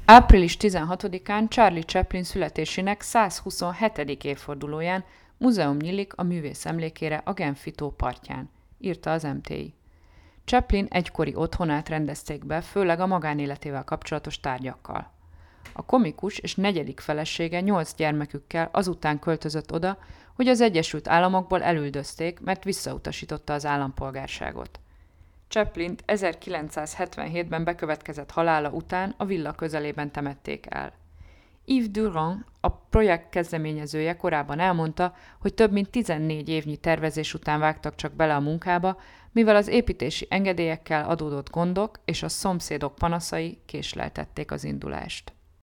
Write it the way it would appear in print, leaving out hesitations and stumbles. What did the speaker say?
Április 16-án Charlie Chaplin születésének 127. évfordulóján múzeum nyílik a művész emlékére a Genfi tó partján, írta az MTI. Chaplin egykori otthonát rendezték be, főleg a magánéletével kapcsolatos tárgyakkal. A komikus és negyedik felesége 8 gyermekükkel azután költözött oda, hogy az Egyesült Államokból elüldözték, mert visszautasította az állampolgárságot. Chaplint 1977-ben bekövetkezett halála után a villa közelében temették el. Yves Durand, a projekt kezdeményezője korábban elmondta, hogy több mint 14 évnyi tervezés után vágtak csak bele a munkába, mivel az építési engedélyekkel adódott gondok és a szomszédok panaszai késleltették az indulást.